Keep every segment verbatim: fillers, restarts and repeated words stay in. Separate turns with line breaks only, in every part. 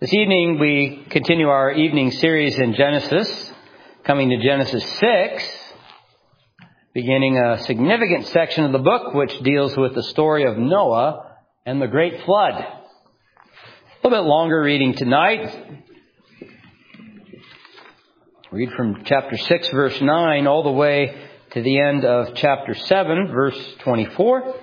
This evening we continue our evening series in Genesis, coming to Genesis six, beginning a significant section of the book which deals with the story of Noah and the great flood. A little bit longer reading tonight. Read from chapter six, verse nine, all the way to the end of chapter seven, verse twenty-four.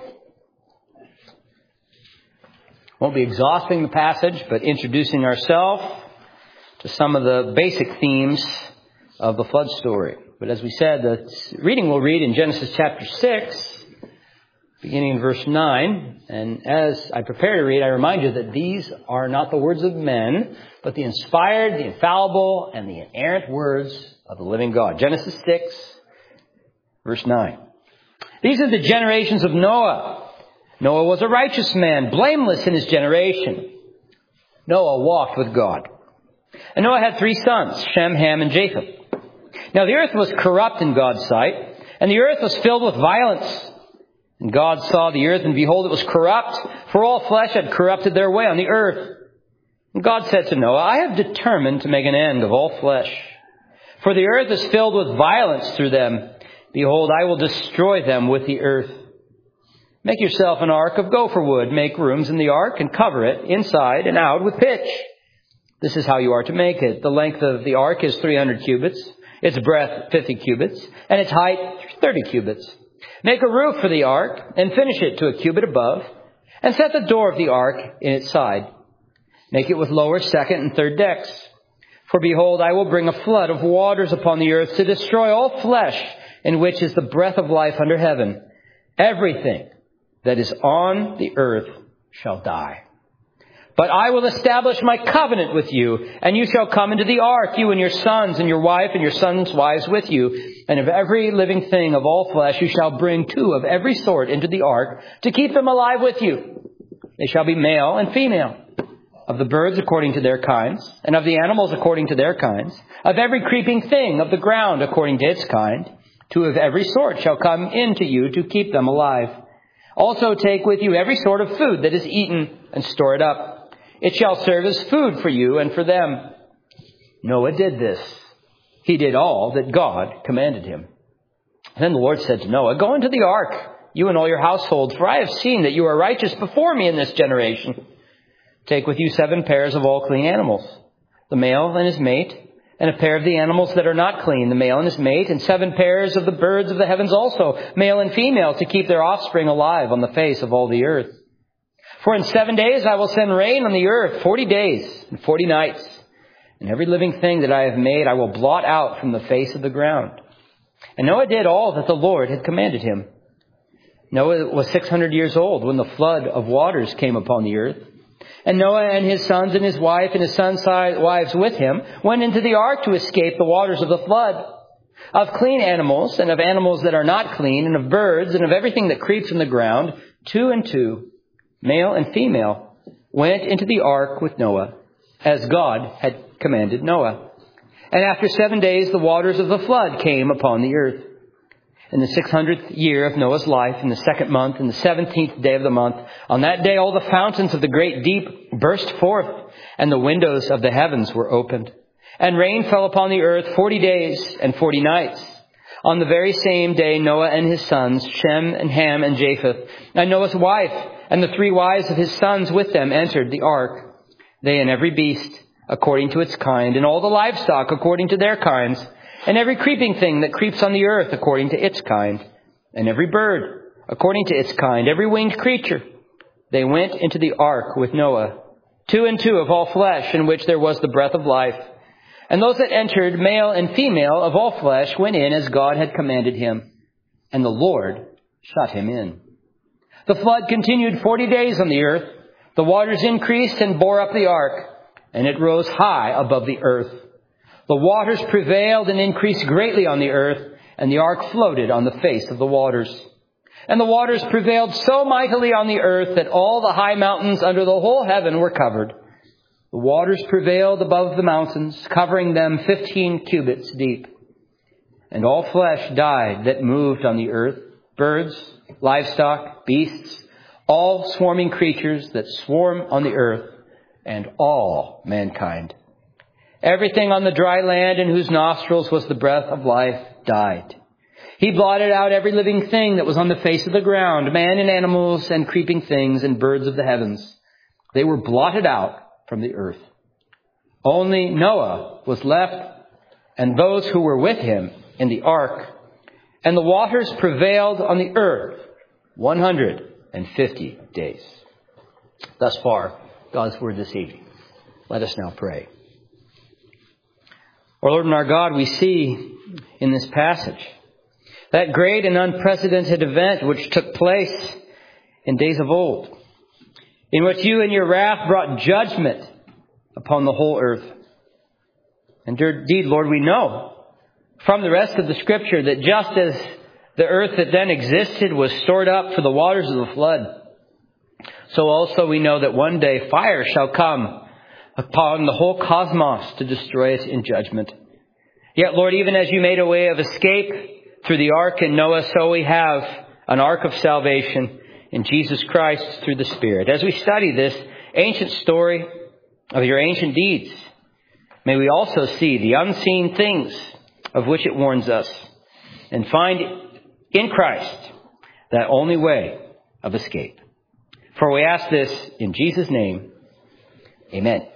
Won't be exhausting the passage, but introducing ourselves to some of the basic themes of the flood story. But as we said, the reading we'll read in Genesis chapter six, beginning in verse nine. And as I prepare to read, I remind you that these are not the words of men, but the inspired, the infallible, and the inerrant words of the living God. Genesis six, verse nine. These are the generations of Noah. Noah was a righteous man, blameless in his generation. Noah walked with God. And Noah had three sons, Shem, Ham, and Japheth. Now the earth was corrupt in God's sight, and the earth was filled with violence. And God saw the earth, and behold, it was corrupt, for all flesh had corrupted their way on the earth. And God said to Noah, I have determined to make an end of all flesh, for the earth is filled with violence through them. Behold, I will destroy them with the earth. Make yourself an ark of gopher wood. Make rooms in the ark and cover it inside and out with pitch. This is how you are to make it. The length of the ark is three hundred cubits, its breadth fifty cubits, and its height thirty cubits. Make a roof for the ark and finish it to a cubit above, and set the door of the ark in its side. Make it with lower, second, and third decks. For behold, I will bring a flood of waters upon the earth to destroy all flesh, in which is the breath of life under heaven. Everything that is on the earth shall die. But I will establish my covenant with you, and you shall come into the ark, you and your sons, and your wife, and your sons' wives with you. And of every living thing of all flesh you shall bring two of every sort into the ark, to keep them alive with you. They shall be male and female. Of the birds according to their kinds, and of the animals according to their kinds, of every creeping thing of the ground according to its kind, two of every sort shall come into you to keep them alive. Also take with you every sort of food that is eaten, and store it up. It shall serve as food for you and for them. Noah did this. He did all that God commanded him. Then the Lord said to Noah, Go into the ark, you and all your households, for I have seen that you are righteous before me in this generation. Take with you seven pairs of all clean animals, the male and his mate, and a pair of the animals that are not clean, the male and his mate, and seven pairs of the birds of the heavens also, male and female, to keep their offspring alive on the face of all the earth. For in seven days I will send rain on the earth, forty days and forty nights, and every living thing that I have made I will blot out from the face of the ground. And Noah did all that the Lord had commanded him. Noah was six hundred years old when the flood of waters came upon the earth. And Noah and his sons and his wife and his sons' wives with him went into the ark to escape the waters of the flood. Of clean animals and of animals that are not clean, and of birds and of everything that creeps in the ground, two and two, male and female, went into the ark with Noah, as God had commanded Noah. And after seven days the waters of the flood came upon the earth. In the six hundredth year of Noah's life, in the second month, in the seventeenth day of the month, on that day all the fountains of the great deep burst forth, and the windows of the heavens were opened. And rain fell upon the earth forty days and forty nights. On the very same day Noah and his sons, Shem and Ham and Japheth, and Noah's wife, and the three wives of his sons with them entered the ark. They and every beast according to its kind, and all the livestock according to their kinds, and every creeping thing that creeps on the earth according to its kind, and every bird according to its kind, every winged creature. They went into the ark with Noah, two and two of all flesh, in which there was the breath of life. And those that entered, male and female of all flesh, went in as God had commanded him. And the Lord shut him in. The flood continued forty days on the earth. The waters increased and bore up the ark, and it rose high above the earth. The waters prevailed and increased greatly on the earth, and the ark floated on the face of the waters. And the waters prevailed so mightily on the earth that all the high mountains under the whole heaven were covered. The waters prevailed above the mountains, covering them fifteen cubits deep. And all flesh died that moved on the earth, birds, livestock, beasts, all swarming creatures that swarm on the earth, and all mankind. Everything on the dry land in whose nostrils was the breath of life died. He blotted out every living thing that was on the face of the ground, man and animals and creeping things and birds of the heavens. They were blotted out from the earth. Only Noah was left, and those who were with him in the ark. And the waters prevailed on the earth one hundred fifty days. Thus far, God's word this evening. Let us now pray. Our Lord and our God, we see in this passage that great and unprecedented event which took place in days of old, in which you in your wrath brought judgment upon the whole earth. And indeed, Lord, we know from the rest of the Scripture that just as the earth that then existed was stored up for the waters of the flood, so also we know that one day fire shall come upon the whole cosmos to destroy it in judgment. Yet, Lord, even as you made a way of escape through the ark in Noah, so we have an ark of salvation in Jesus Christ through the Spirit. As we study this ancient story of your ancient deeds, may we also see the unseen things of which it warns us and find in Christ that only way of escape. For we ask this in Jesus' name. Amen.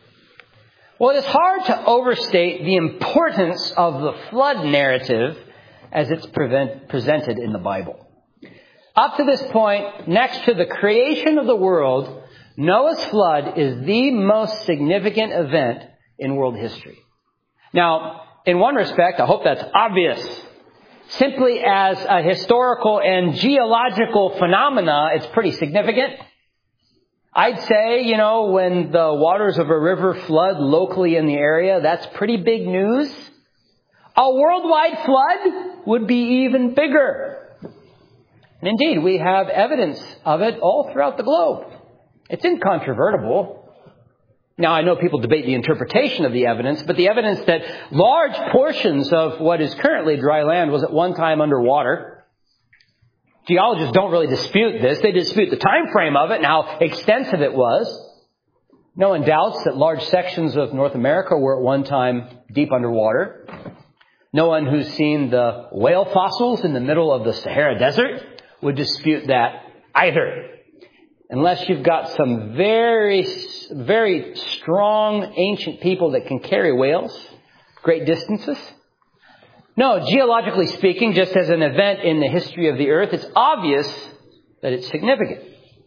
Well, it is hard to overstate the importance of the flood narrative as it's prevent, presented in the Bible. Up to this point, next to the creation of the world, Noah's flood is the most significant event in world history. Now, in one respect, I hope that's obvious. Simply as a historical and geological phenomena, it's pretty significant. I'd say, you know, when the waters of a river flood locally in the area, that's pretty big news. A worldwide flood would be even bigger. And indeed, we have evidence of it all throughout the globe. It's incontrovertible. Now, I know people debate the interpretation of the evidence, but the evidence that large portions of what is currently dry land was at one time underwater. Geologists don't really dispute this. They dispute the time frame of it and how extensive it was. No one doubts that large sections of North America were at one time deep underwater. No one who's seen the whale fossils in the middle of the Sahara Desert would dispute that either. Unless you've got some very, very strong ancient people that can carry whales great distances. No, geologically speaking, just as an event in the history of the earth, it's obvious that it's significant.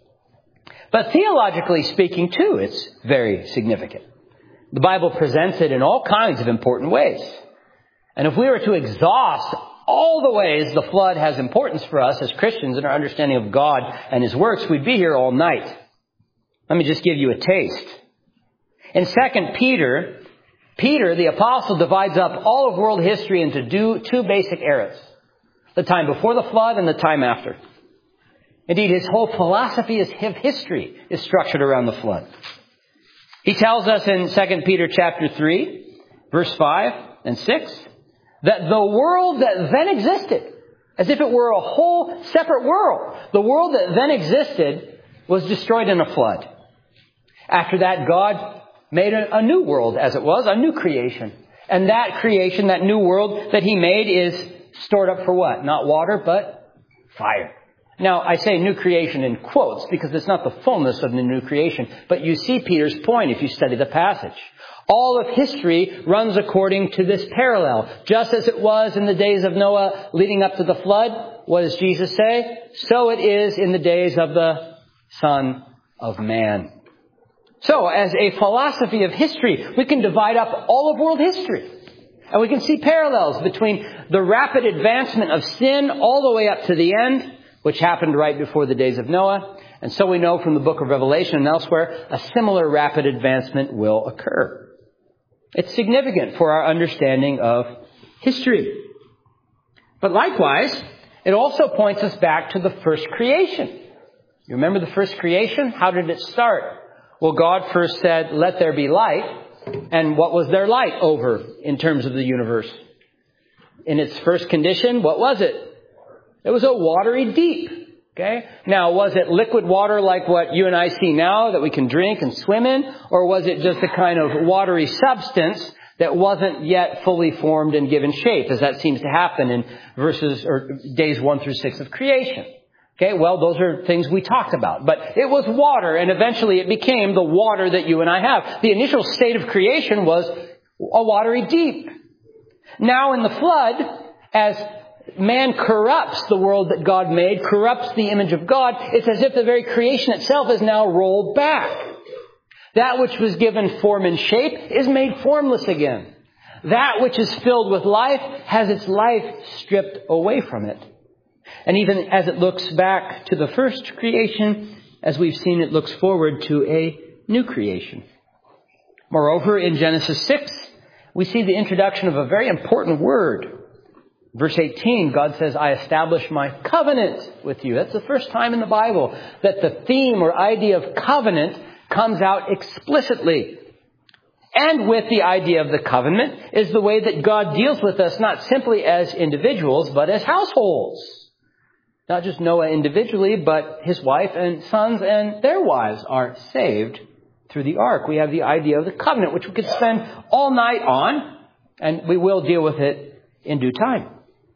But theologically speaking, too, it's very significant. The Bible presents it in all kinds of important ways. And if we were to exhaust all the ways the flood has importance for us as Christians in our understanding of God and His works, we'd be here all night. Let me just give you a taste. In Second Peter, Peter, the apostle, divides up all of world history into two basic eras. The time before the flood and the time after. Indeed, his whole philosophy of history is structured around the flood. He tells us in Second Peter chapter three, verse five and six, that the world that then existed, as if it were a whole separate world, the world that then existed was destroyed in a flood. After that, God made a, a new world, as it was, a new creation. And that creation, that new world that He made is stored up for what? Not water, but fire. Now, I say new creation in quotes because it's not the fullness of the new creation. But you see Peter's point if you study the passage. All of history runs according to this parallel. Just as it was in the days of Noah leading up to the flood, what does Jesus say? So it is in the days of the Son of Man. So, as a philosophy of history, we can divide up all of world history. And we can see parallels between the rapid advancement of sin all the way up to the end, which happened right before the days of Noah. And so we know from the book of Revelation and elsewhere, a similar rapid advancement will occur. It's significant for our understanding of history. But likewise, it also points us back to the first creation. You remember the first creation? How did it start? Well, God first said, let there be light. And what was there light over in terms of the universe? In its first condition, what was it? It was a watery deep. Okay? Now, was it liquid water like what you and I see now that we can drink and swim in? Or was it just a kind of watery substance that wasn't yet fully formed and given shape, as that seems to happen in verses or days one through six of creation? Okay, well, those are things we talked about. But it was water, and eventually it became the water that you and I have. The initial state of creation was a watery deep. Now in the flood, as man corrupts the world that God made, corrupts the image of God, it's as if the very creation itself is now rolled back. That which was given form and shape is made formless again. That which is filled with life has its life stripped away from it. And even as it looks back to the first creation, as we've seen, it looks forward to a new creation. Moreover, in Genesis six, we see the introduction of a very important word. Verse eighteen, God says, I establish my covenant with you. That's the first time in the Bible that the theme or idea of covenant comes out explicitly. And with the idea of the covenant is the way that God deals with us, not simply as individuals, but as households. Not just Noah individually, but his wife and sons and their wives are saved through the ark. We have the idea of the covenant, which we could spend all night on, and we will deal with it in due time.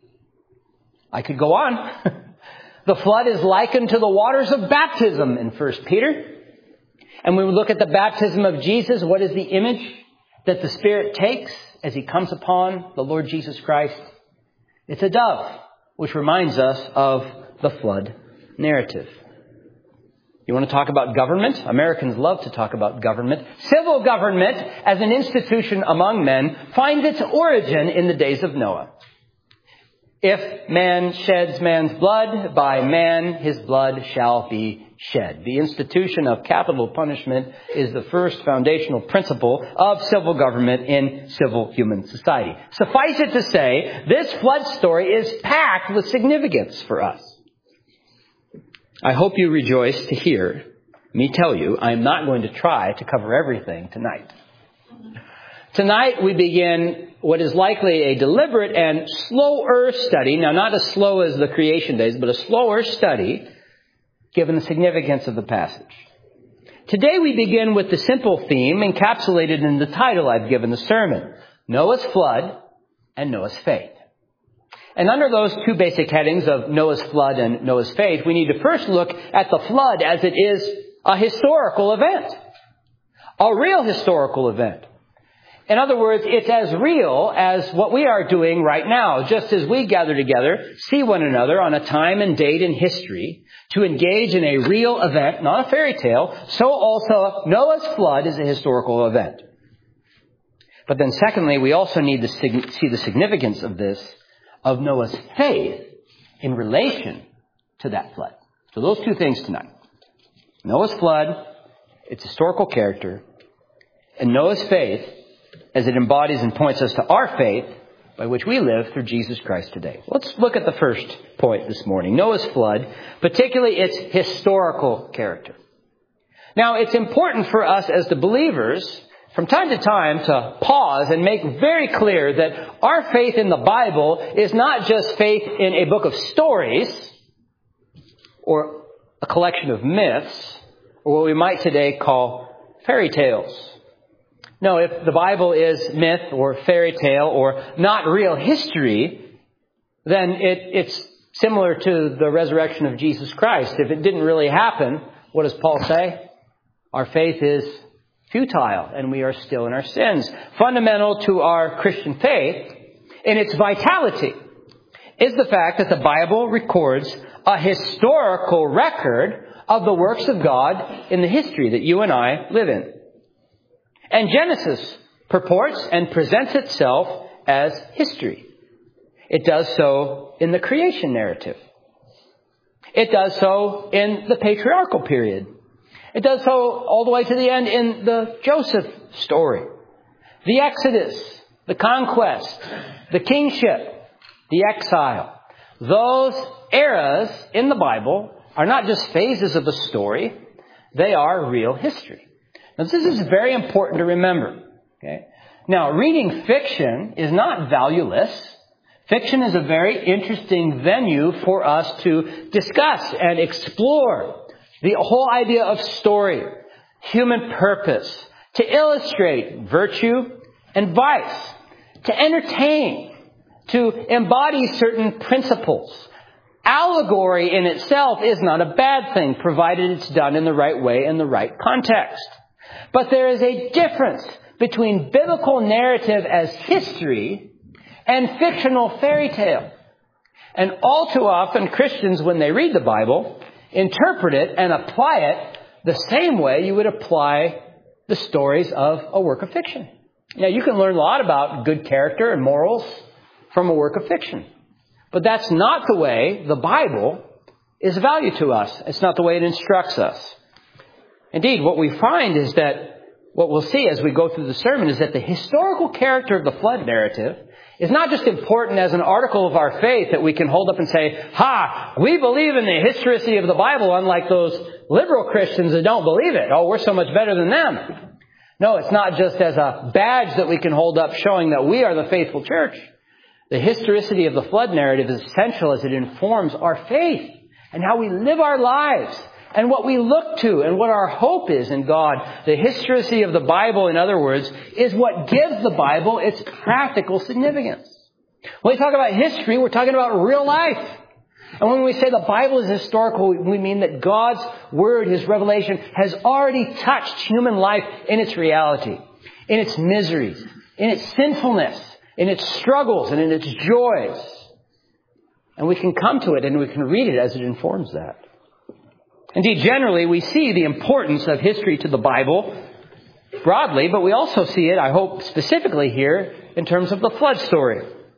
I could go on. The flood is likened to the waters of baptism in First Peter. And when we look at the baptism of Jesus, what is the image that the Spirit takes as He comes upon the Lord Jesus Christ? It's a dove, which reminds us of the flood narrative. You want to talk about government? Americans love to talk about government. Civil government, as an institution among men, finds its origin in the days of Noah. If man sheds man's blood, by man his blood shall be shed. The institution of capital punishment is the first foundational principle of civil government in civil human society. Suffice it to say, this flood story is packed with significance for us. I hope you rejoice to hear me tell you I am not going to try to cover everything tonight. Tonight we begin what is likely a deliberate and slower study. Now, not as slow as the creation days, but a slower study, given the significance of the passage. Today we begin with the simple theme encapsulated in the title I've given the sermon: Noah's flood and Noah's faith. And under those two basic headings of Noah's flood and Noah's faith, we need to first look at the flood as it is a historical event. A real historical event. In other words, it's as real as what we are doing right now. Just as we gather together, see one another on a time and date in history to engage in a real event, not a fairy tale, so also Noah's flood is a historical event. But then secondly, we also need to see the significance of this, of Noah's faith in relation to that flood. So those two things tonight. Noah's flood, its historical character, and Noah's faith as it embodies and points us to our faith by which we live through Jesus Christ today. Let's look at the first point this morning. Noah's flood, particularly its historical character. Now, it's important for us as the believers from time to time to pause and make very clear that our faith in the Bible is not just faith in a book of stories or a collection of myths or what we might today call fairy tales. No, if the Bible is myth or fairy tale or not real history, then it, it's similar to the resurrection of Jesus Christ. If it didn't really happen, what does Paul say? Our faith is futile and we are still in our sins. Fundamental to our Christian faith in its vitality is the fact that the Bible records a historical record of the works of God in the history that you and I live in. And Genesis purports and presents itself as history. It does so in the creation narrative. It does so in the patriarchal period. It does so all the way to the end in the Joseph story. The Exodus, the conquest, the kingship, the exile. Those eras in the Bible are not just phases of the story. They are real history. Now, this is very important to remember. Okay? Now, reading fiction is not valueless. Fiction is a very interesting venue for us to discuss and explore the whole idea of story, human purpose, to illustrate virtue and vice, to entertain, to embody certain principles. Allegory in itself is not a bad thing, provided it's done in the right way, in the right context. But there is a difference between biblical narrative as history and fictional fairy tale. And all too often, Christians, when they read the Bible, interpret it and apply it the same way you would apply the stories of a work of fiction. Now, you can learn a lot about good character and morals from a work of fiction. But that's not the way the Bible is valued to us. It's not the way it instructs us. Indeed, what we find is that what we'll see as we go through the sermon is that the historical character of the flood narrative is not just important as an article of our faith that we can hold up and say, ha, we believe in the historicity of the Bible, unlike those liberal Christians that don't believe it. Oh, we're so much better than them. No, it's not just as a badge that we can hold up showing that we are the faithful church. The historicity of the flood narrative is essential as it informs our faith and how we live our lives and what we look to and what our hope is in God. The historicity of the Bible, in other words, is what gives the Bible its practical significance. When we talk about history, we're talking about real life. And when we say the Bible is historical, we mean that God's Word, His revelation, has already touched human life in its reality, in its miseries, in its sinfulness, in its struggles, and in its joys. And we can come to it and we can read it as it informs that. Indeed, generally, we see the importance of history to the Bible broadly, but we also see it, I hope, specifically here in terms of the flood story.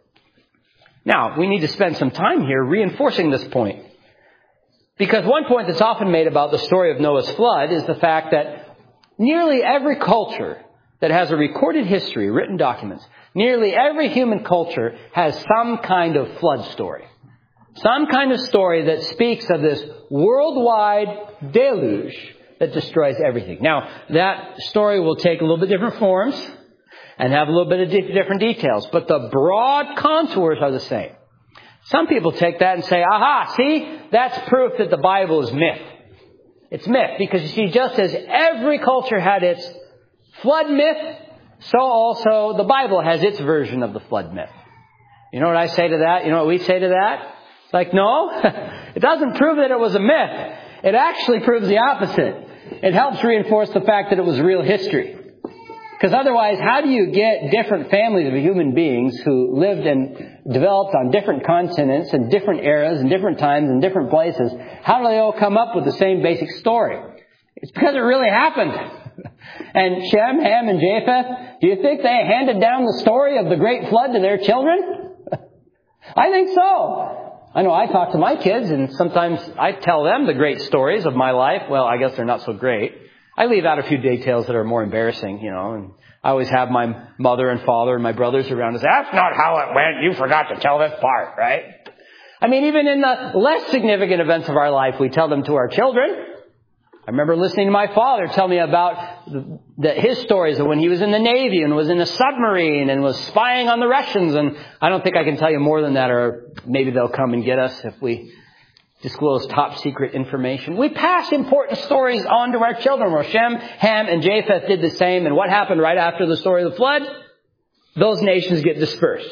Now, we need to spend some time here reinforcing this point. Because one point that's often made about the story of Noah's flood is the fact that nearly every culture that has a recorded history, written documents, nearly every human culture has some kind of flood story. Some kind of story that speaks of this worldwide deluge that destroys everything. Now, that story will take a little bit different forms and have a little bit of different details, but the broad contours are the same. Some people take that and say, aha, see, that's proof that the Bible is myth. It's myth because, you see, just as every culture had its flood myth, so also the Bible has its version of the flood myth. You know what I say to that? You know what we say to that? It's like, no, it doesn't prove that it was a myth. It actually proves the opposite. It helps reinforce the fact that it was real history. Because otherwise, how do you get different families of human beings who lived and developed on different continents and different eras and different times and different places? How do they all come up with the same basic story? It's because it really happened. And Shem, Ham, and Japheth, do you think they handed down the story of the great flood to their children? I think so. I know I talk to my kids, and sometimes I tell them the great stories of my life. Well, I guess they're not so great. I leave out a few details that are more embarrassing, you know, and I always have my mother and father and my brothers around and say, that's not how it went. You forgot to tell this part, right? I mean, even in the less significant events of our life, we tell them to our children. I remember listening to my father tell me about the, the, his stories of when he was in the Navy and was in a submarine and was spying on the Russians. And I don't think I can tell you more than that, or maybe they'll come and get us if we disclose top secret information. We pass important stories on to our children. Where Shem, Ham, and Japheth did the same. And what happened right after the story of the flood? Those nations get dispersed.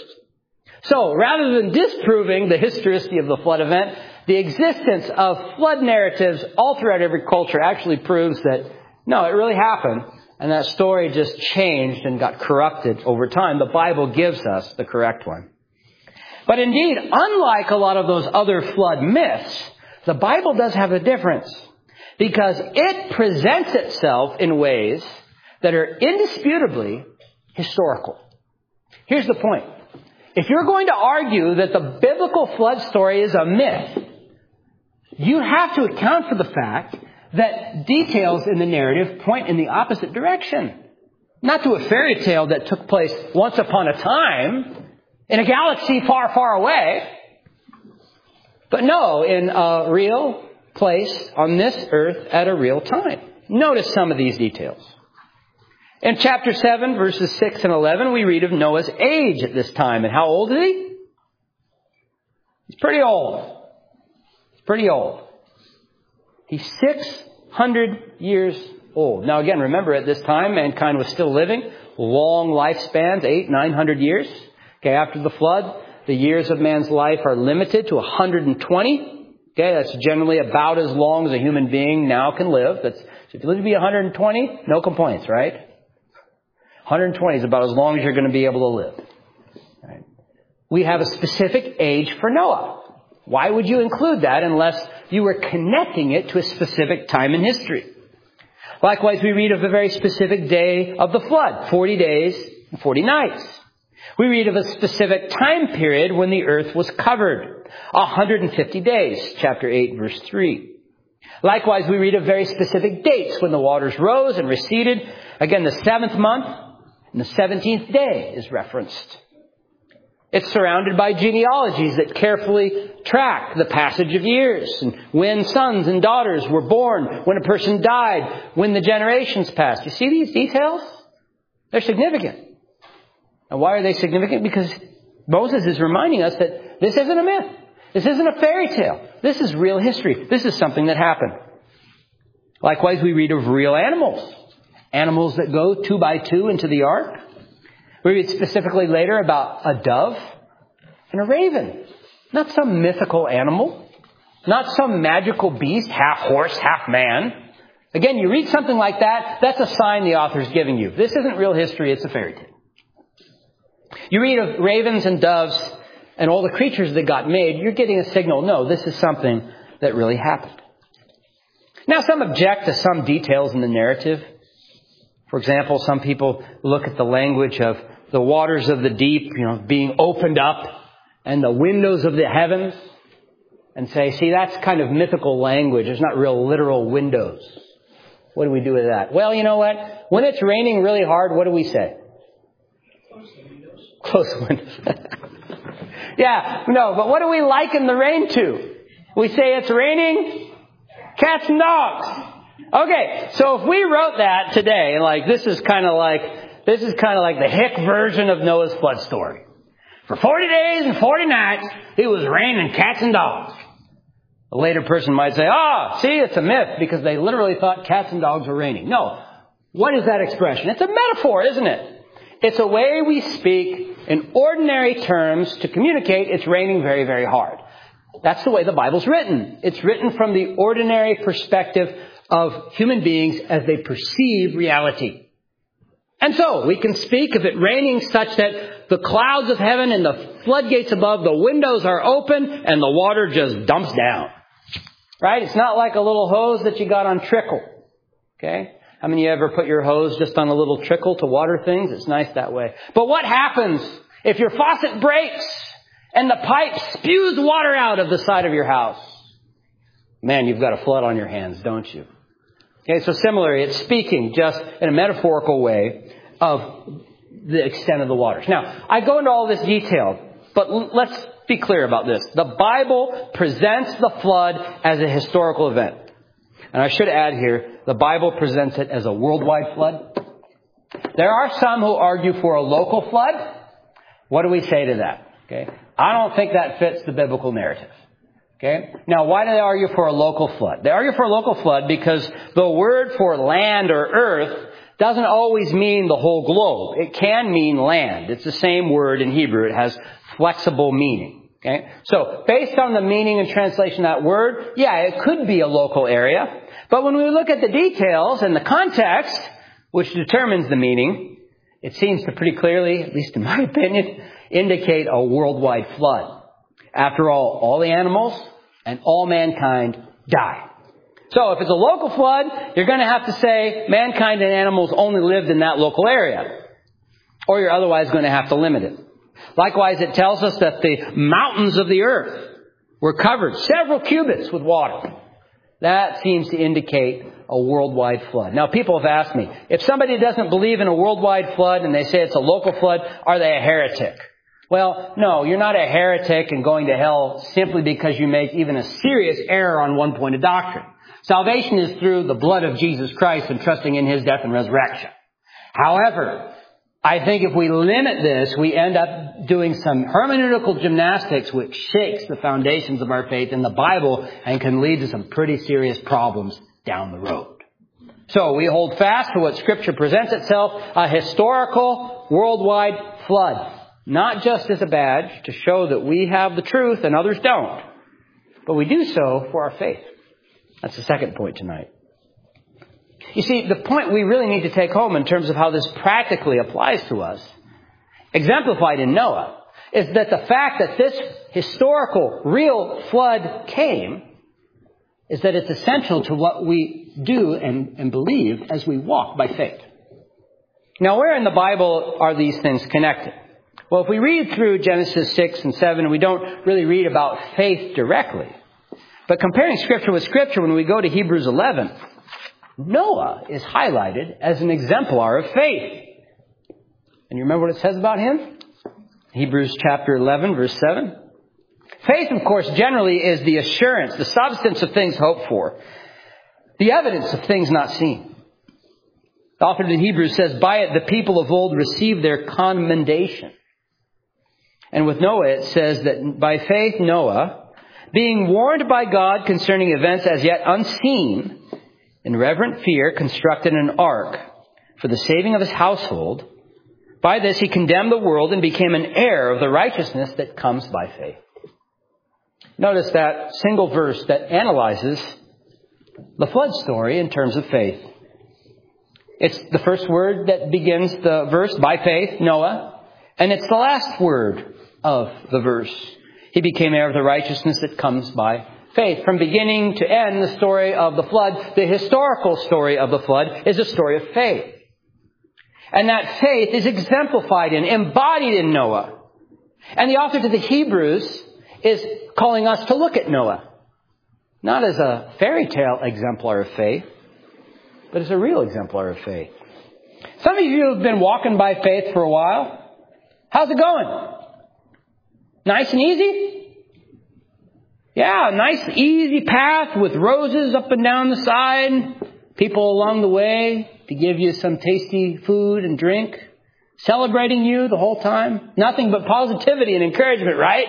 So rather than disproving the historicity of the flood event, the existence of flood narratives all throughout every culture actually proves that, no, it really happened. And that story just changed and got corrupted over time. The Bible gives us the correct one. But indeed, unlike a lot of those other flood myths, the Bible does have a difference. Because it presents itself in ways that are indisputably historical. Here's the point. If you're going to argue that the biblical flood story is a myth, you have to account for the fact that details in the narrative point in the opposite direction. Not to a fairy tale that took place once upon a time in a galaxy far, far away. But no, in a real place on this earth at a real time. Notice some of these details. In chapter seven, verses six and eleven, we read of Noah's age at this time. And how old is he? He's pretty old. He's pretty old. He's six hundred years old. Now again, remember at this time, mankind was still living. Long lifespans, eight, nine hundred years. Okay, after the flood, the years of man's life are limited to one hundred twenty. Okay, that's generally about as long as a human being now can live. That's, so if you live to be one hundred twenty, no complaints, right? one hundred twenty is about as long as you're going to be able to live. Right? We have a specific age for Noah. Why would you include that unless you were connecting it to a specific time in history? Likewise, we read of a very specific day of the flood, forty days and forty nights. We read of a specific time period when the earth was covered, one hundred fifty days, chapter eight, verse three. Likewise, we read of very specific dates when the waters rose and receded. Again, the seventh month and the seventeenth day is referenced. It's surrounded by genealogies that carefully track the passage of years and when sons and daughters were born, when a person died, when the generations passed. You see these details? They're significant. And why are they significant? Because Moses is reminding us that this isn't a myth. This isn't a fairy tale. This is real history. This is something that happened. Likewise, we read of real animals. Animals that go two by two into the ark. We read specifically later about a dove and a raven. Not some mythical animal. Not some magical beast, half horse, half man. Again, you read something like that, that's a sign the author's giving you. This isn't real history, it's a fairy tale. You read of ravens and doves and all the creatures that got made, you're getting a signal, no, this is something that really happened. Now, some object to some details in the narrative. For example, some people look at the language of the waters of the deep, you know, being opened up and the windows of the heavens and say, see, that's kind of mythical language. There's not real literal windows. What do we do with that? Well, you know what? When it's raining really hard, what do we say? Close the windows. Close the windows. Yeah, no, but what do we liken the rain to? We say it's raining cats and dogs. Okay, so if we wrote that today, like this is kind of like this is kind of like the hick version of Noah's flood story. For forty days and forty nights, it was raining cats and dogs. A later person might say, "Oh, see, it's a myth because they literally thought cats and dogs were raining." No, what is that expression? It's a metaphor, isn't it? It's a way we speak in ordinary terms to communicate it's raining very, very hard. That's the way the Bible's written. It's written from the ordinary perspective of human beings as they perceive reality. And so we can speak of it raining such that the clouds of heaven and the floodgates above, the windows are open and the water just dumps down. Right? It's not like a little hose that you got on trickle. Okay? How many of you ever put your hose just on a little trickle to water things? It's nice that way. But what happens if your faucet breaks and the pipe spews water out of the side of your house? Man, you've got a flood on your hands, don't you? Okay, so similarly, it's speaking just in a metaphorical way of the extent of the waters. Now, I go into all this detail, but l- let's be clear about this. The Bible presents the flood as a historical event. And I should add here, the Bible presents it as a worldwide flood. There are some who argue for a local flood. What do we say to that? Okay, I don't think that fits the biblical narrative. Okay. Now, why do they argue for a local flood? They argue for a local flood because the word for land or earth doesn't always mean the whole globe. It can mean land. It's the same word in Hebrew. It has flexible meaning. Okay. So, based on the meaning and translation of that word, yeah, it could be a local area. But when we look at the details and the context, which determines the meaning, it seems to pretty clearly, at least in my opinion, indicate a worldwide flood. After all, all the animals and all mankind die. So if it's a local flood, you're going to have to say mankind and animals only lived in that local area. Or you're otherwise going to have to limit it. Likewise, it tells us that the mountains of the earth were covered several cubits with water. That seems to indicate a worldwide flood. Now, people have asked me, if somebody doesn't believe in a worldwide flood and they say it's a local flood, are they a heretic? Well, no, you're not a heretic and going to hell simply because you make even a serious error on one point of doctrine. Salvation is through the blood of Jesus Christ and trusting in His death and resurrection. However, I think if we limit this, we end up doing some hermeneutical gymnastics which shakes the foundations of our faith in the Bible and can lead to some pretty serious problems down the road. So we hold fast to what Scripture presents itself, a historical worldwide flood. Not just as a badge to show that we have the truth and others don't, but we do so for our faith. That's the second point tonight. You see, the point we really need to take home in terms of how this practically applies to us, exemplified in Noah, is that the fact that this historical, real flood came is that it's essential to what we do and, and believe as we walk by faith. Now, where in the Bible are these things connected? Well, if we read through Genesis six and seven, we don't really read about faith directly. But comparing Scripture with Scripture, when we go to Hebrews eleven, Noah is highlighted as an exemplar of faith. And you remember what it says about him? Hebrews chapter eleven, verse seven. Faith, of course, generally is the assurance, the substance of things hoped for, the evidence of things not seen. The author of the Hebrews says, by it the people of old received their commendation. And with Noah, it says that by faith Noah, being warned by God concerning events as yet unseen, in reverent fear constructed an ark for the saving of his household. By this he condemned the world and became an heir of the righteousness that comes by faith. Notice that single verse that analyzes the flood story in terms of faith. It's the first word that begins the verse, by faith, Noah. And it's the last word of the verse. He became heir of the righteousness that comes by faith. From beginning to end, the story of the flood, the historical story of the flood, is a story of faith. And that faith is exemplified in, embodied in Noah. And the author to the Hebrews is calling us to look at Noah, not as a fairy tale exemplar of faith, but as a real exemplar of faith. Some of you have been walking by faith for a while. How's it going? Nice and easy? Yeah, a nice easy path with roses up and down the side, people along the way to give you some tasty food and drink, celebrating you the whole time. Nothing but positivity and encouragement, right?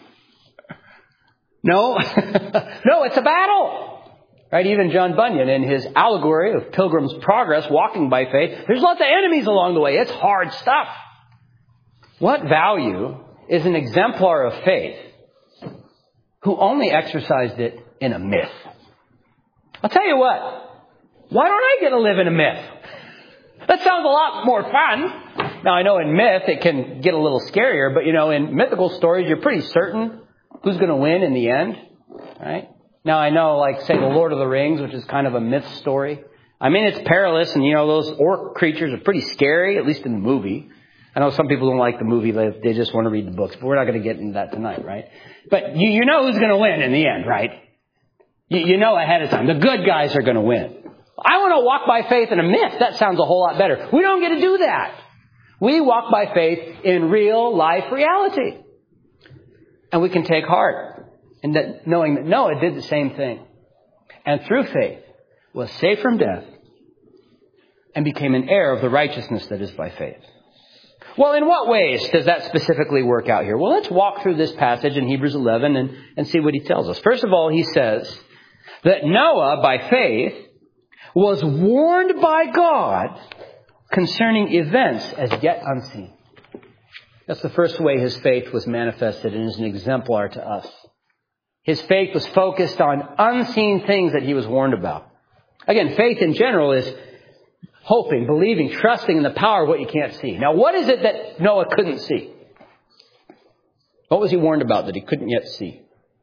No, no, it's a battle. Right? Even John Bunyan, in his allegory of Pilgrim's Progress, walking by faith, there's lots of enemies along the way. It's hard stuff. What value is an exemplar of faith who only exercised it in a myth? I'll tell you what. Why don't I get to live in a myth? That sounds a lot more fun. Now, I know in myth it can get a little scarier, but you know, in mythical stories, you're pretty certain who's going to win in the end, right? Now, I know, like, say, The Lord of the Rings, which is kind of a myth story. I mean, it's perilous, and, you know, those orc creatures are pretty scary, at least in the movie. I know some people don't like the movie. They, they just want to read the books, but we're not going to get into that tonight, right? But you, you know who's going to win in the end, right? You, you know ahead of time. The good guys are going to win. I want to walk by faith in a myth. That sounds a whole lot better. We don't get to do that. We walk by faith in real life reality. And we can take heart in that, knowing that Noah did the same thing. And through faith was saved from death and became an heir of the righteousness that is by faith. Well, in what ways does that specifically work out here? Well, let's walk through this passage in Hebrews eleven and, and see what he tells us. First of all, he says that Noah, by faith, was warned by God concerning events as yet unseen. That's the first way his faith was manifested and is an exemplar to us. His faith was focused on unseen things that he was warned about. Again, faith in general is hoping, believing, trusting in the power of what you can't see. Now, what is it that Noah couldn't see? What was he warned about that he couldn't yet see?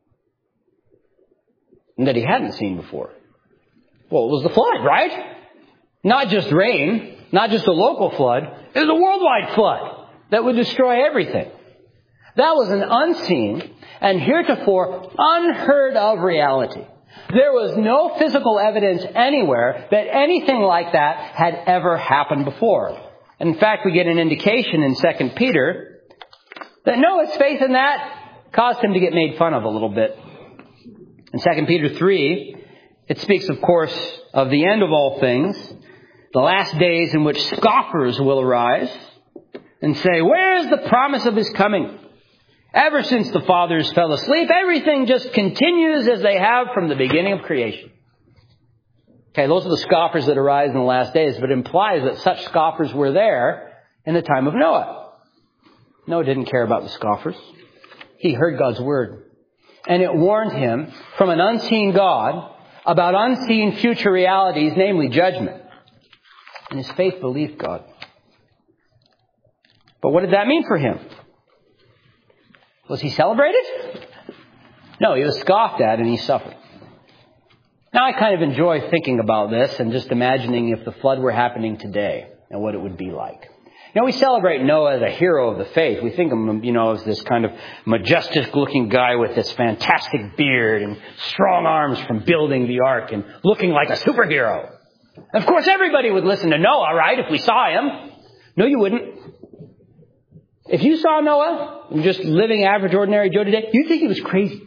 And that he hadn't seen before? Well, it was the flood, right? Not just rain, not just a local flood. It was a worldwide flood that would destroy everything. That was an unseen and heretofore unheard of reality. There was no physical evidence anywhere that anything like that had ever happened before. And in fact, we get an indication in Second Peter that Noah's faith in that caused him to get made fun of a little bit. In Second Peter three, it speaks, of course, of the end of all things, the last days in which scoffers will arise, and say, where's the promise of His coming? Ever since the fathers fell asleep, everything just continues as they have from the beginning of creation. Okay, those are the scoffers that arise in the last days, but it implies that such scoffers were there in the time of Noah. Noah didn't care about the scoffers. He heard God's word. And it warned him from an unseen God about unseen future realities, namely judgment. And his faith believed God. But what did that mean for him? Was he celebrated? No, he was scoffed at and he suffered. Now I kind of enjoy thinking about this and just imagining if the flood were happening today and what it would be like. You know, we celebrate Noah as a hero of the faith. We think of him, you know, as this kind of majestic-looking guy with this fantastic beard and strong arms from building the ark and looking like a superhero. Of course, everybody would listen to Noah, right, if we saw him. No, you wouldn't. If you saw Noah, just living average, ordinary Joe today, you'd think he was crazy.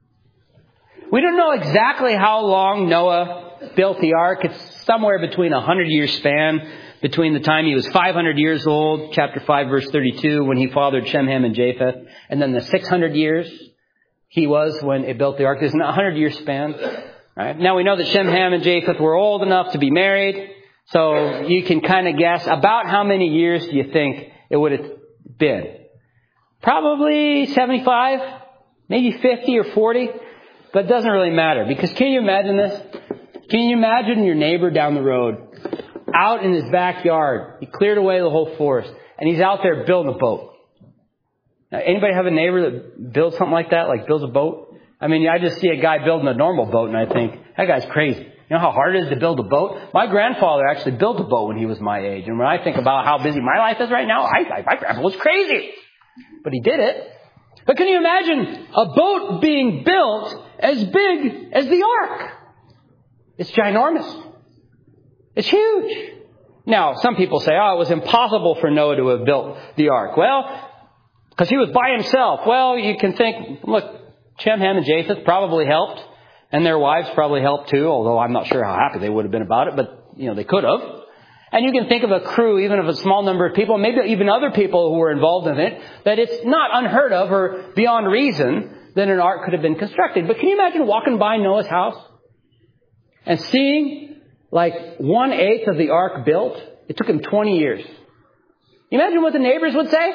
We don't know exactly how long Noah built the ark. It's somewhere between a hundred-year span between the time he was five hundred years old, chapter five, verse thirty-two, when he fathered Shem, Ham, and Japheth, and then the six hundred years he was when it built the ark. There's a hundred-year span. Right? Now we know that Shem, Ham, and Japheth were old enough to be married, so you can kind of guess about how many years do you think it would have been? Probably seventy-five, maybe fifty or forty, but it doesn't really matter. Because can you imagine this? Can you imagine your neighbor down the road, out in his backyard? He cleared away the whole forest, and he's out there building a boat. Now, anybody have a neighbor that builds something like that, like builds a boat? I mean, I just see a guy building a normal boat, and I think, that guy's crazy. You know how hard it is to build a boat? My grandfather actually built a boat when he was my age. And when I think about how busy my life is right now, I, I, my grandpa was crazy. But he did it. But can you imagine a boat being built as big as the ark? It's ginormous. It's huge. Now, some people say, oh, it was impossible for Noah to have built the ark. Well, because he was by himself. Well, you can think, look, Shem, Ham, and Japheth probably helped. And their wives probably helped too, although I'm not sure how happy they would have been about it, but, you know, they could have. And you can think of a crew, even of a small number of people, maybe even other people who were involved in it, that it's not unheard of or beyond reason that an ark could have been constructed. But can you imagine walking by Noah's house and seeing like one-eighth of the ark built? It took him twenty years. You imagine what the neighbors would say?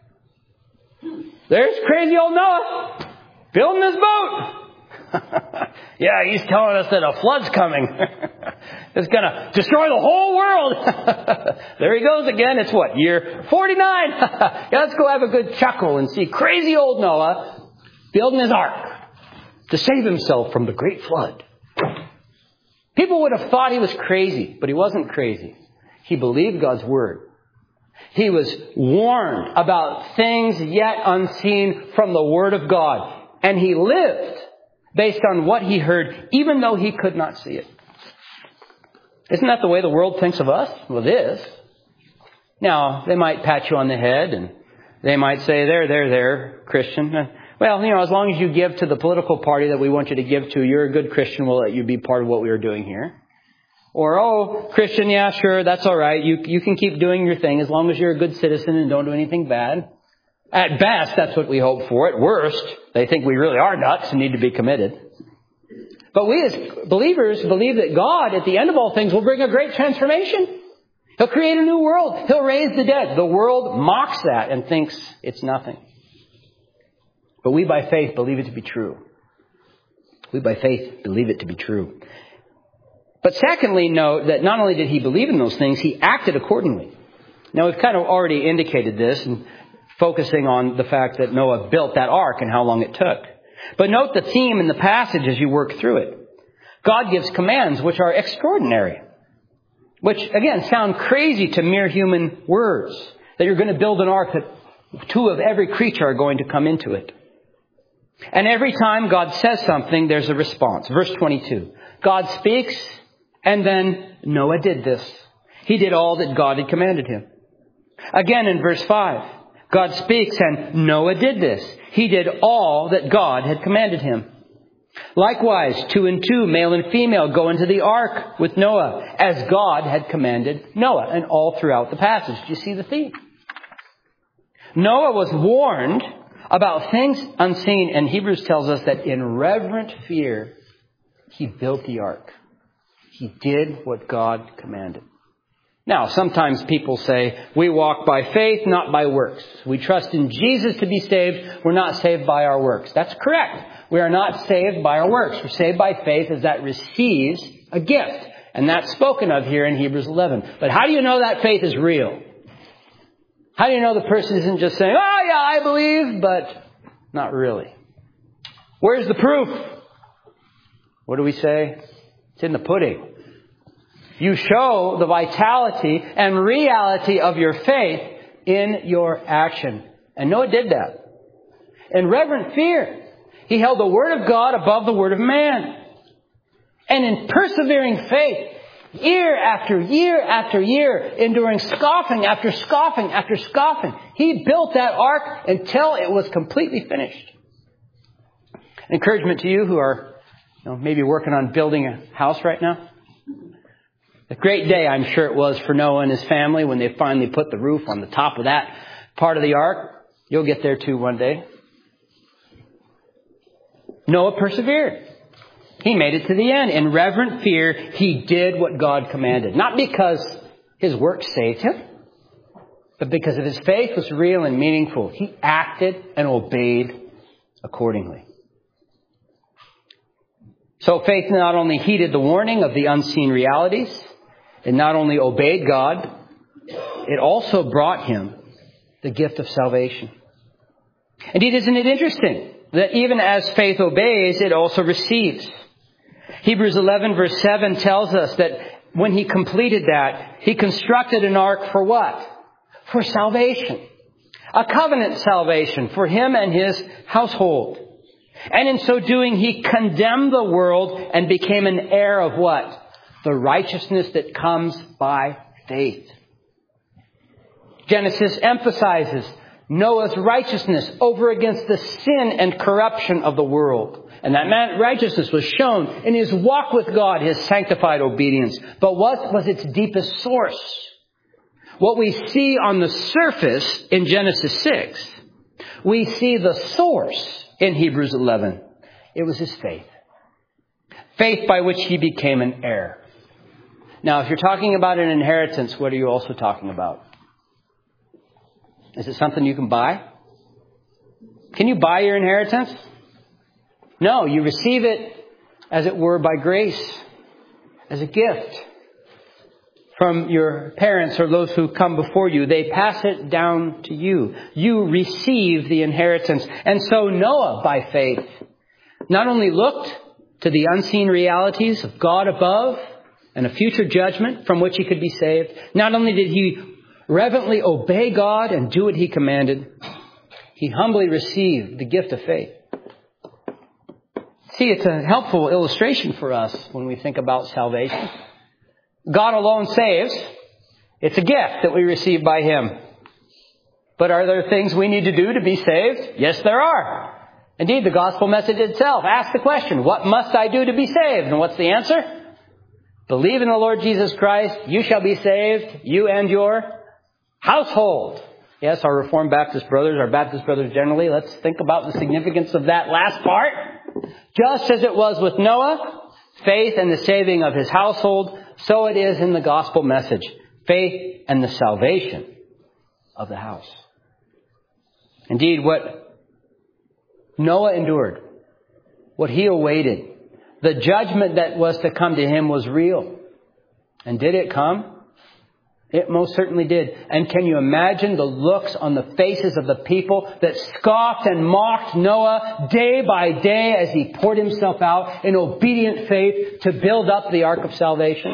There's crazy old Noah building this boat. Yeah, he's telling us that a flood's coming. It's going to destroy the whole world. There he goes again. It's what, year forty-nine? Yeah, let's go have a good chuckle and see crazy old Noah building his ark to save himself from the great flood. People would have thought he was crazy, but he wasn't crazy. He believed God's word. He was warned about things yet unseen from the word of God. And he lived based on what he heard, even though he could not see it. Isn't that the way the world thinks of us? Well, it is. Now, they might pat you on the head and they might say, there, there, there, Christian. Well, you know, as long as you give to the political party that we want you to give to, you're a good Christian, we'll let you be part of what we are doing here. Or, oh, Christian, yeah, sure, that's all right. You, you can keep doing your thing as long as you're a good citizen and don't do anything bad. At best, that's what we hope for. At worst, they think we really are nuts and need to be committed. But we as believers believe that God, at the end of all things, will bring a great transformation. He'll create a new world. He'll raise the dead. The world mocks that and thinks it's nothing. But we by faith believe it to be true. We by faith believe it to be true. But secondly, note that not only did he believe in those things, he acted accordingly. Now, we've kind of already indicated this and focusing on the fact that Noah built that ark and how long it took. But note the theme in the passage as you work through it. God gives commands which are extraordinary. Which, again, sound crazy to mere human words. That you're going to build an ark that two of every creature are going to come into it. And every time God says something, there's a response. Verse twenty-two. God speaks, and then Noah did this. He did all that God had commanded him. Again in verse five. God speaks, and Noah did this. He did all that God had commanded him. Likewise, two and two, male and female, go into the ark with Noah, as God had commanded Noah. And all throughout the passage, do you see the theme? Noah was warned about things unseen, and Hebrews tells us that in reverent fear, he built the ark. He did what God commanded. Now, sometimes people say, we walk by faith, not by works. We trust in Jesus to be saved. We're not saved by our works. That's correct. We are not saved by our works. We're saved by faith as that receives a gift. And that's spoken of here in Hebrews eleven. But how do you know that faith is real? How do you know the person isn't just saying, oh yeah, I believe, but not really? Where's the proof? What do we say? It's in the pudding. You show the vitality and reality of your faith in your action. And Noah did that. In reverent fear, he held the Word of God above the word of man. And in persevering faith, year after year after year, enduring scoffing after scoffing after scoffing, he built that ark until it was completely finished. Encouragement to you who are you know, maybe working on building a house right now. A great day, I'm sure it was for Noah and his family when they finally put the roof on the top of that part of the ark. You'll get there too one day. Noah persevered. He made it to the end. In reverent fear, he did what God commanded. Not because his work saved him, but because of his faith was real and meaningful. He acted and obeyed accordingly. So faith not only heeded the warning of the unseen realities, it not only obeyed God, it also brought him the gift of salvation. Indeed, isn't it interesting that even as faith obeys, it also receives? Hebrews eleven verse seven tells us that when he completed that, he constructed an ark for what? For salvation. A covenant salvation for him and his household. And in so doing, he condemned the world and became an heir of what? The righteousness that comes by faith. Genesis emphasizes Noah's righteousness over against the sin and corruption of the world. And that righteousness was shown in his walk with God, his sanctified obedience. But what was its deepest source? What we see on the surface in Genesis six, we see the source in Hebrews eleven. It was his faith. Faith by which he became an heir. Now, if you're talking about an inheritance, what are you also talking about? Is it something you can buy? Can you buy your inheritance? No, you receive it, as it were, by grace, as a gift from your parents or those who come before you. They pass it down to you. You receive the inheritance. And so Noah, by faith, not only looked to the unseen realities of God above and a future judgment from which he could be saved, not only did he reverently obey God and do what he commanded, he humbly received the gift of faith. See, it's a helpful illustration for us when we think about salvation. God alone saves. It's a gift that we receive by him. But are there things we need to do to be saved? Yes, there are. Indeed, the gospel message itself asks the question, what must I do to be saved? And what's the answer? Believe in the Lord Jesus Christ. You shall be saved, you and your household. Yes, our Reformed Baptist brothers, our Baptist brothers generally, let's think about the significance of that last part. Just as it was with Noah, faith and the saving of his household, so it is in the gospel message. Faith and the salvation of the house. Indeed, what Noah endured, what he awaited, the judgment that was to come to him was real. And did it come? It most certainly did. And can you imagine the looks on the faces of the people that scoffed and mocked Noah day by day as he poured himself out in obedient faith to build up the ark of salvation?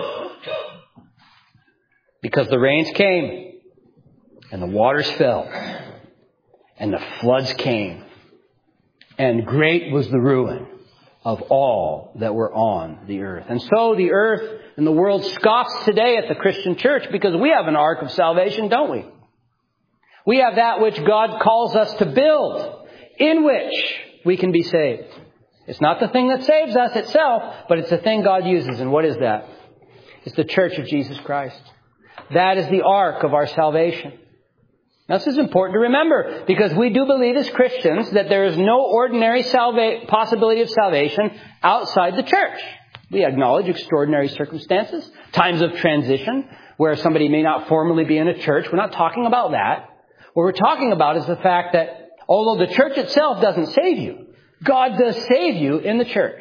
Because the rains came and the waters fell and the floods came and great was the ruin of all that were on the earth. And so the earth and the world scoffs today at the Christian church because we have an ark of salvation, don't we? We have that which God calls us to build, in which we can be saved. It's not the thing that saves us itself, but it's the thing God uses. And what is that? It's the church of Jesus Christ. That is the ark of our salvation. Now, this is important to remember because we do believe as Christians that there is no ordinary salva- possibility of salvation outside the church. We acknowledge extraordinary circumstances, times of transition where somebody may not formally be in a church. We're not talking about that. What we're talking about is the fact that although the church itself doesn't save you, God does save you in the church.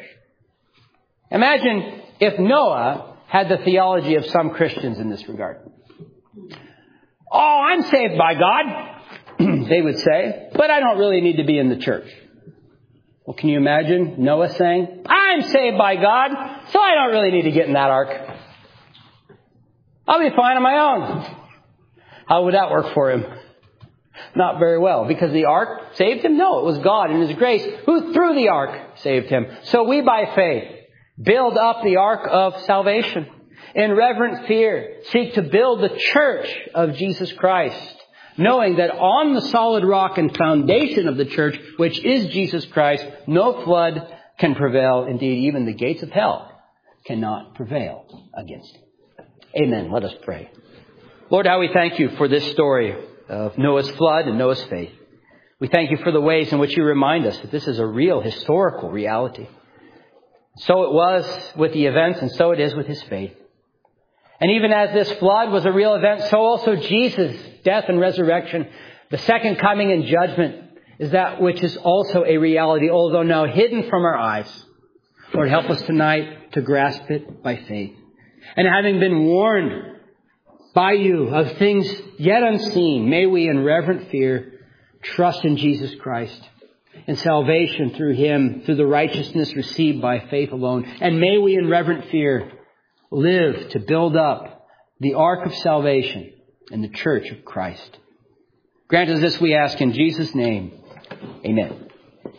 Imagine if Noah had the theology of some Christians in this regard. Oh, I'm saved by God, they would say, but I don't really need to be in the church. Well, can you imagine Noah saying, I'm saved by God, so I don't really need to get in that ark. I'll be fine on my own. How would that work for him? Not very well, because the ark saved him? No, it was God in His grace who through the ark saved him. So we by faith build up the ark of salvation. In reverent fear, seek to build the church of Jesus Christ, knowing that on the solid rock and foundation of the church, which is Jesus Christ, no flood can prevail. Indeed, even the gates of hell cannot prevail against it. Amen. Let us pray. Lord, how we thank You for this story of Noah's flood and Noah's faith. We thank You for the ways in which You remind us that this is a real historical reality. So it was with the events, and so it is with His faith. And even as this flood was a real event, so also Jesus' death and resurrection, the second coming and judgment, is that which is also a reality, although now hidden from our eyes. Lord, help us tonight to grasp it by faith. And having been warned by You of things yet unseen, may we in reverent fear trust in Jesus Christ and salvation through Him, through the righteousness received by faith alone. And may we in reverent fear live to build up the ark of salvation in the church of Christ. Grant us this, we ask in Jesus' name. Amen.